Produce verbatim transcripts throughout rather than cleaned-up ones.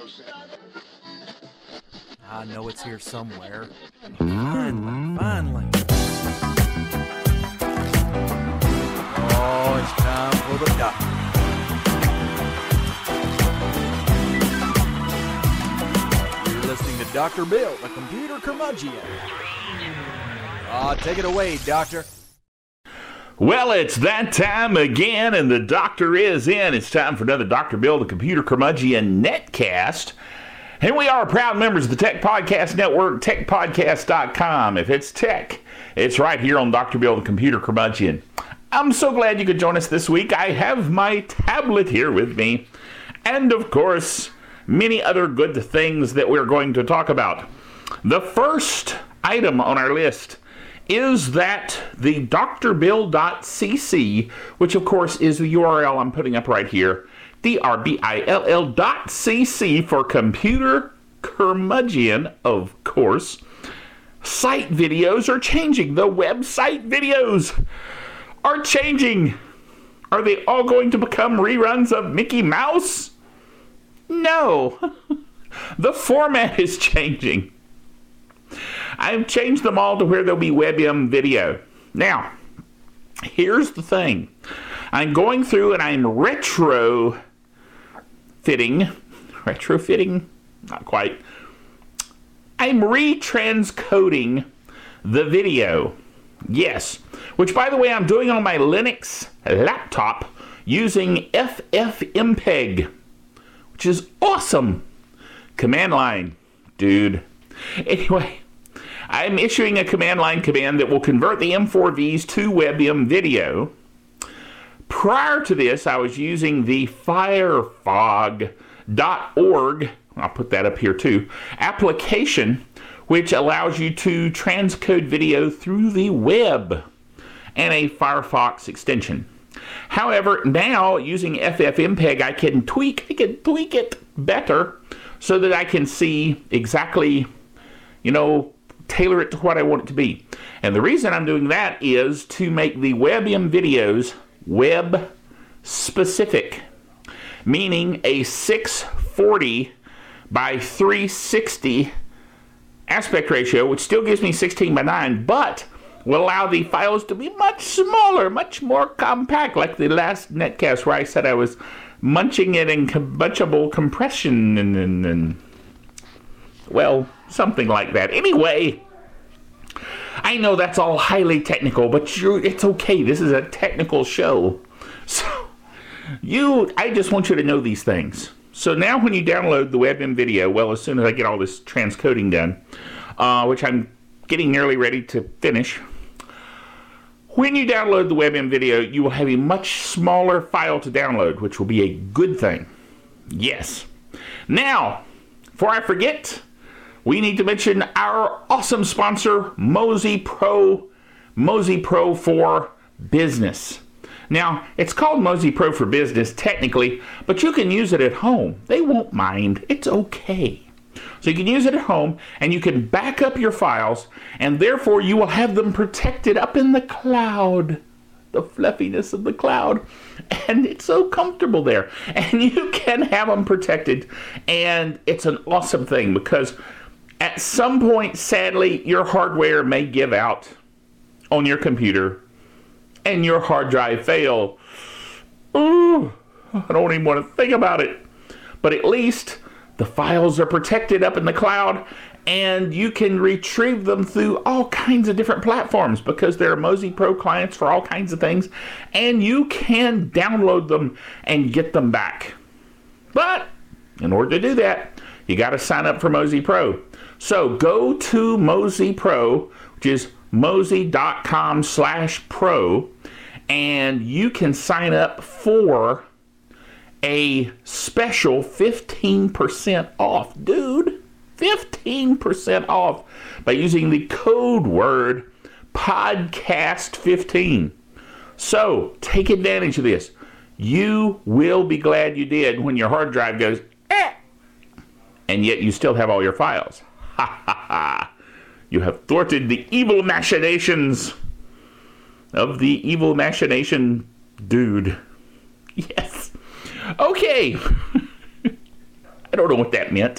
I know it's here somewhere. Finally, finally. Oh, it's time for the doctor. You're listening to Doctor Bill, the computer curmudgeon. Ah, uh, take it away, Doctor. Well, it's that time again, and the doctor is in. It's time for another Doctor Bill, the Computer Curmudgeon Netcast. And we are proud members of the Tech Podcast Network, tech podcast dot com. If it's tech, it's right here on Doctor Bill, the Computer Curmudgeon. I'm so glad you could join us this week. I have my tablet here with me, and of course, many other good things that we're going to talk about. The first item on our list is that the d r bill dot c c, which of course is the U R L I'm putting up right here, D R B I L L dot C C for Computer Curmudgeon, of course. Site videos are changing. The website videos are changing. Are they all going to become reruns of Mickey Mouse? No. The format is changing. I've changed them all to where there'll be WebM video. Now, here's the thing. I'm going through and I'm retro fitting, retrofitting, not quite. I'm retranscoding the video. Yes, which by the way, I'm doing on my Linux laptop using FFmpeg, which is awesome. Command line, dude. Anyway, I'm issuing a command line command that will convert the M four Vs to WebM video. Prior to this, I was using the firefog dot org, I'll put that up here too, application, which allows you to transcode video through the web and a Firefox extension. However, now using FFmpeg, I can tweak, I can tweak it better so that I can see exactly, you know, tailor it to what I want it to be. And the reason I'm doing that is to make the WebM videos web specific, meaning a six forty by three sixty aspect ratio, which still gives me sixteen by nine, but will allow the files to be much smaller, much more compact, like the last netcast where I said I was munching it in bunchable compression and, and, and well, something like that. Anyway, I know that's all highly technical, but you're, it's okay. This is a technical show. So, you, I just want you to know these things. So now when you download the WebM video, well, as soon as I get all this transcoding done, uh, which I'm getting nearly ready to finish, when you download the WebM video, you will have a much smaller file to download, which will be a good thing. Yes. Now, before I forget, we need to mention our awesome sponsor, Mozy Pro, Mozy Pro for Business. Now, it's called Mozy Pro for Business technically, but you can use it at home. They won't mind. It's okay. So you can use it at home, and you can back up your files, and therefore you will have them protected up in the cloud. The fluffiness of the cloud. And it's so comfortable there. And you can have them protected, and it's an awesome thing because at some point, sadly, your hardware may give out on your computer and your hard drive fail. Ooh, I don't even want to think about it. But at least the files are protected up in the cloud, and you can retrieve them through all kinds of different platforms because there are Mozy Pro clients for all kinds of things, and you can download them and get them back. But in order to do that, you got to sign up for Mozy Pro. So go to Mozy Pro, which is mozy dot com slash pro, and you can sign up for a special fifteen percent off. Dude, fifteen percent off by using the code word podcast fifteen. So take advantage of this. You will be glad you did when your hard drive goes, eh, and yet you still have all your files. Ha ha ha. You have thwarted the evil machinations of the evil machination dude. Yes. Okay. I don't know what that meant.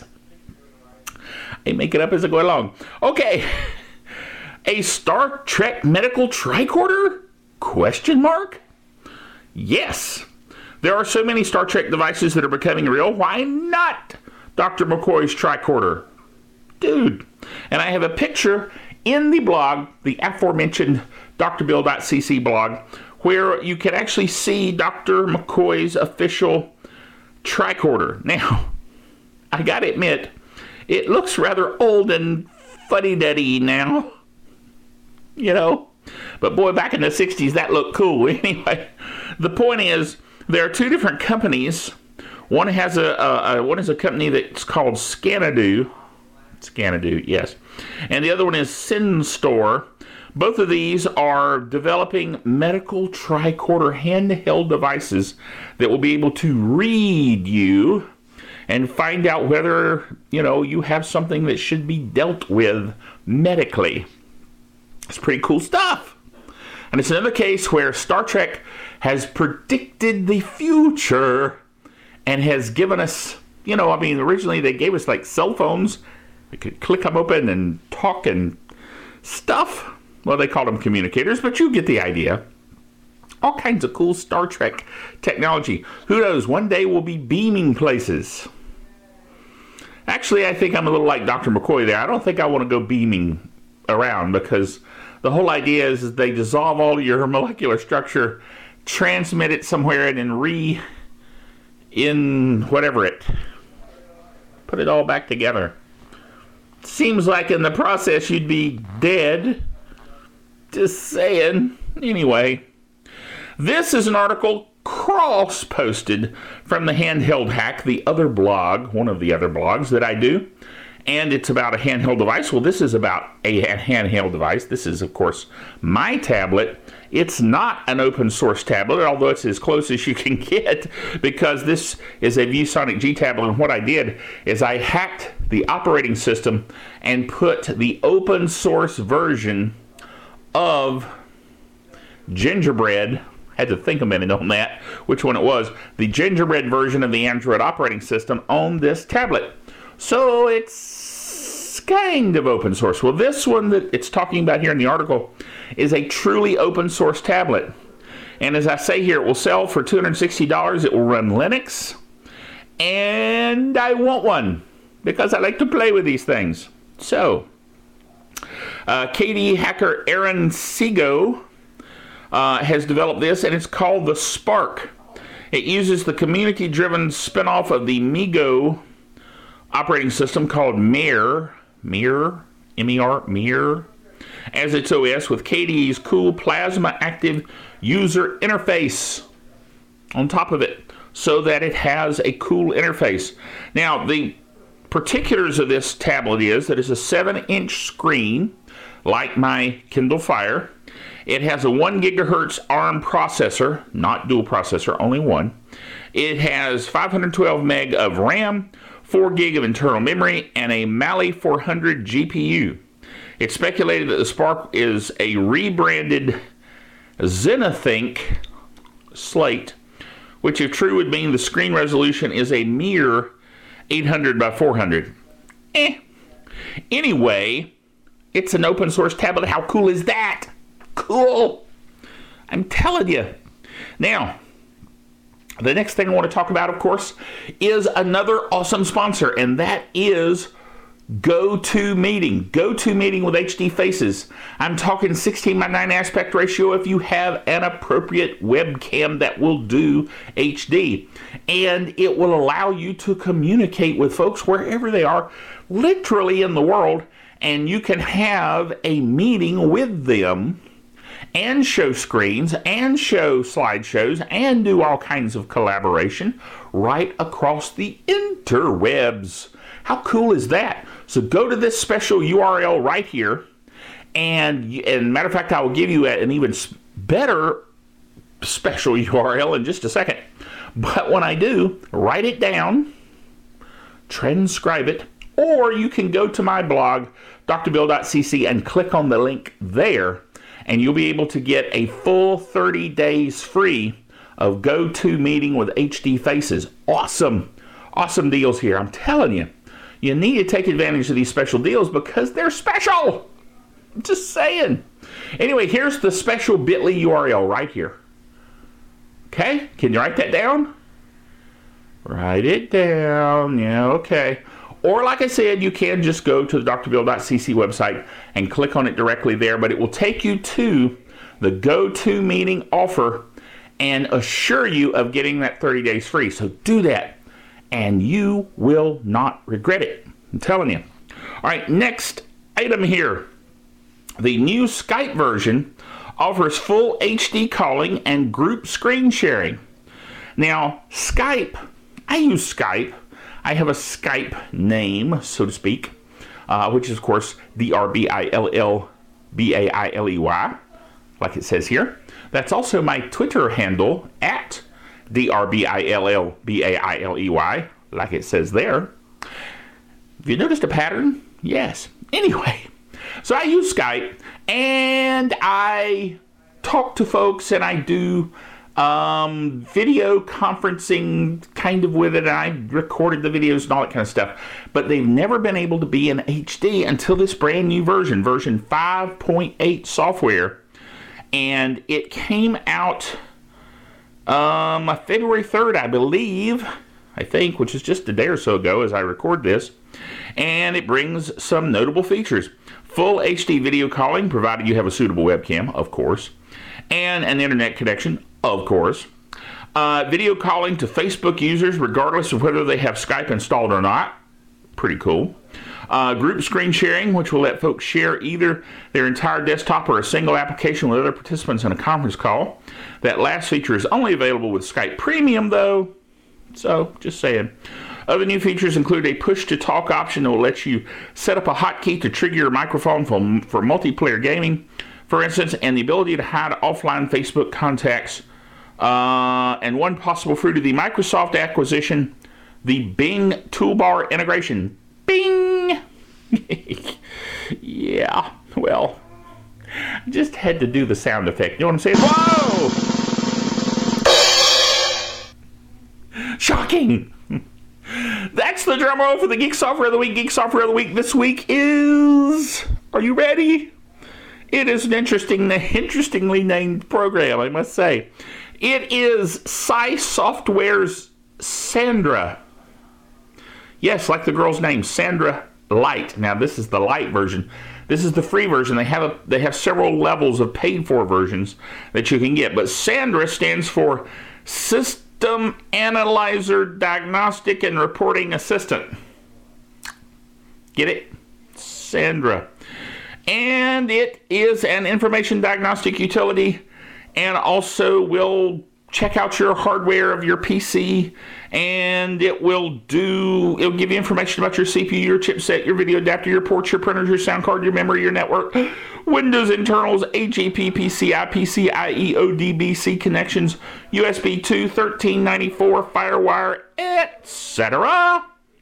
I make it up as I go along. Okay. A Star Trek medical tricorder? Question mark? Yes. There are so many Star Trek devices that are becoming real. Why not Doctor McCoy's tricorder? Dude. And I have a picture in the blog, the aforementioned D R bill dot c c blog, where you can actually see Doctor McCoy's official tricorder. Now, I gotta admit, it looks rather old and fuddy-duddy now. You know? But boy, back in the sixties, that looked cool. Anyway, the point is, there are two different companies. One has a, a, a one is a company that's called Scanadu. Scanadu, yes. And the other one is SynStore. Both of these are developing medical tricorder handheld devices that will be able to read you and find out whether, you know, you have something that should be dealt with medically. It's pretty cool stuff. And it's another case where Star Trek has predicted the future and has given us, you know, I mean, originally they gave us like cell phones. We could click them open and talk and stuff. Well, they called them communicators, but you get the idea. All kinds of cool Star Trek technology. Who knows? One day we'll be beaming places. Actually, I think I'm a little like Doctor McCoy there. I don't think I want to go beaming around, because the whole idea is they dissolve all your molecular structure, transmit it somewhere, and then re in whatever it, put it all back together. Seems like in the process you'd be dead. Just saying. Anyway, this is an article cross-posted from the Handheld Hack, the other blog, one of the other blogs that I do. And it's about a handheld device. Well, this is about a handheld device. This is, of course, my tablet. It's not an open source tablet, although it's as close as you can get, because this is a ViewSonic G tablet. And what I did is I hacked the operating system and put the open source version of Gingerbread, had to think a minute on that, which one it was, the Gingerbread version of the Android operating system on this tablet. So it's kind of open source. Well, this one that it's talking about here in the article is a truly open source tablet. And as I say here, it will sell for two hundred sixty dollars. It will run Linux. And I want one because I like to play with these things. So, uh, K D hacker Aaron Sego uh, has developed this, and it's called the Spark. It uses the community-driven spinoff of the MeeGo operating system called Mir, Mir, M E R, Mir, as its O S, with K D's cool Plasma Active user interface on top of it, so that it has a cool interface. Now, the particulars of this tablet is that it's a seven inch screen, like my Kindle Fire. It has a one gigahertz ARM processor, not dual processor, only one. It has five hundred twelve meg of RAM, four gig of internal memory, and a Mali four hundred G P U. It's speculated that the Spark is a rebranded ZenaThink slate, which if true would mean the screen resolution is a mere eight hundred by four hundred. Eh. Anyway, it's an open source tablet. How cool is that? Cool. I'm telling you. Now, the next thing I want to talk about, of course, is another awesome sponsor, and that is GoToMeeting. GoToMeeting with H D Faces. I'm talking sixteen by nine aspect ratio if you have an appropriate webcam that will do H D. And it will allow you to communicate with folks wherever they are, literally in the world, and you can have a meeting with them and show screens and show slideshows and do all kinds of collaboration right across the interwebs. How cool is that? So go to this special U R L right here, and, and matter of fact, I will give you an even better special U R L in just a second. But when I do, write it down, transcribe it, or you can go to my blog, D R bill dot c c, and click on the link there, and you'll be able to get a full thirty days free of GoToMeeting with H D Faces. Awesome. awesome deals here. I'm telling you, you need to take advantage of these special deals because they're special. Just saying. Anyway, here's the special bit dot l y U R L right here. Okay, can you write that down? Write it down. Yeah, okay. Or like I said, you can just go to the d r bill dot c c website and click on it directly there, but it will take you to the go-to meeting offer and assure you of getting that thirty days free. So do that, and you will not regret it. I'm telling you. All right, next item here. The new Skype version offers full H D calling and group screen sharing. Now, Skype, I use Skype. I have a Skype name, so to speak, uh, which is, of course, D R B I L L B A I L E Y, like it says here. That's also my Twitter handle, at D R B I L L B A I L E Y, like it says there. Have you noticed a pattern? Yes. Anyway, so I use Skype, and I talk to folks, and I do um, video conferencing kind of with it, and I recorded the videos and all that kind of stuff. But they've never been able to be in H D until this brand new version, version five point eight software. And it came out um, February third, I believe, I think, which is just a day or so ago as I record this. And it brings some notable features. Full H D video calling, provided you have a suitable webcam, of course. And an internet connection, of course. Uh, video calling to Facebook users, regardless of whether they have Skype installed or not. Pretty cool. Uh, group screen sharing, which will let folks share either their entire desktop or a single application with other participants in a conference call. That last feature is only available with Skype Premium, though. So, just saying. Other new features include a push-to-talk option that will let you set up a hotkey to trigger your microphone for, for multiplayer gaming, for instance, and the ability to hide offline Facebook contacts. Uh, and one possible fruit of the Microsoft acquisition, the Bing toolbar integration. Bing! Yeah, well, I just had to do the sound effect. You know what I'm saying? Whoa! Shocking! That's the drum roll for the Geek Software of the Week. Geek Software of the Week this week is... Are you ready? It is an interesting, interestingly named program, I must say. It is Psy Software's Sandra. Yes, like the girl's name, Sandra Lite. Now, this is the Lite version. This is the free version. They have a, they have several levels of paid-for versions that you can get. But Sandra stands for System Analyzer Diagnostic and Reporting Assistant. Get it? Sandra. And it is an information diagnostic utility, and also will check out your hardware of your P C, and it will do, it'll give you information about your C P U, your chipset, your video adapter, your ports, your printers, your sound card, your memory, your network, Windows internals, A G P, P C I, P C I E, O D B C connections, U S B two, thirteen ninety-four, FireWire, et cetera.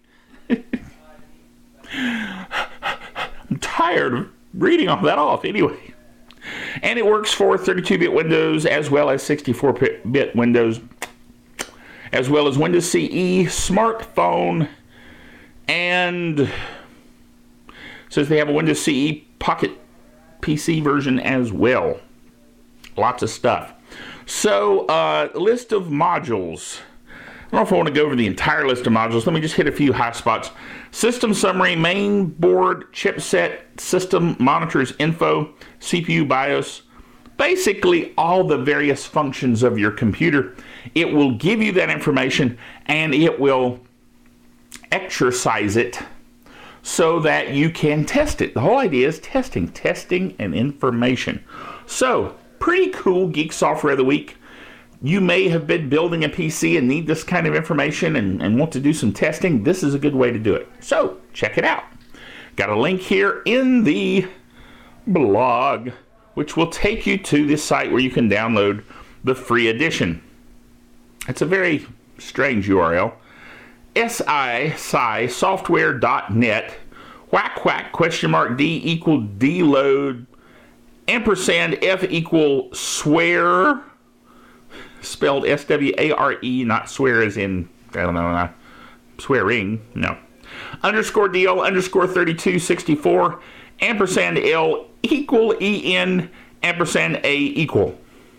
I'm tired of reading all that off anyway. And it works for thirty-two bit Windows as well as sixty-four bit Windows, as well as Windows C E, smartphone, and says they have a Windows C E Pocket P C version as well. Lots of stuff. So, uh, list of modules. I don't know if I want to go over the entire list of modules. Let me just hit a few high spots. System summary, main board, chipset, system monitors info, C P U BIOS. Basically, all the various functions of your computer. It will give you that information, and it will exercise it so that you can test it. The whole idea is testing, testing and information. So, pretty cool Geek Software of the Week. You may have been building a P C and need this kind of information and, and want to do some testing. This is a good way to do it. So, check it out. Got a link here in the blog, which will take you to this site where you can download the free edition. It's a very strange U R L. S I Sci software dot net, whack whack question mark D equal D load, ampersand F equal swear, spelled S W A R E, not swear as in, I don't know, Swearing, no. Underscore D L underscore thirty-two sixty-four, ampersand L equal E N, ampersand A equal.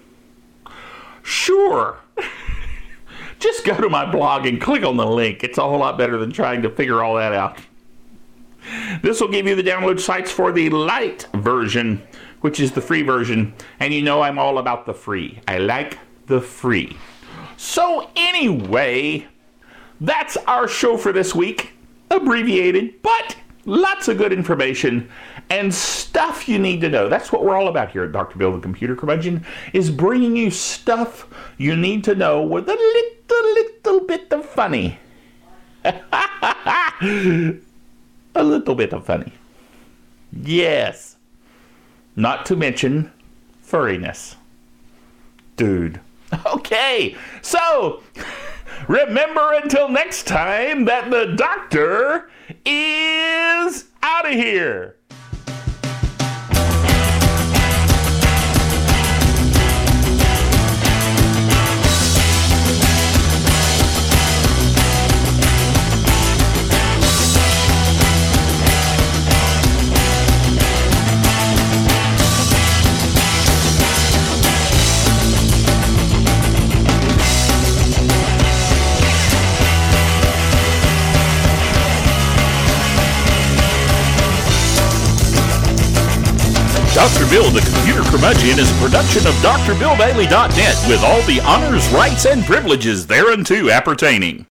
Sure. Just go to my blog and click on the link. It's a whole lot better than trying to figure all that out. This will give you the download sites for the light version, which is the free version. And you know I'm all about the free. I like the free. So anyway, that's our show for this week. Abbreviated, but lots of good information and stuff you need to know. That's what we're all about here at Doctor Bill the Computer Curmudgeon, is bringing you stuff you need to know with a little, little bit of funny. A little bit of funny. Yes. Not to mention furriness. Dude. Okay, so remember until next time that the doctor is out of here. Doctor Bill the Computer Curmudgeon is a production of D R Bill Bailey dot net with all the honors, rights, and privileges thereunto appertaining.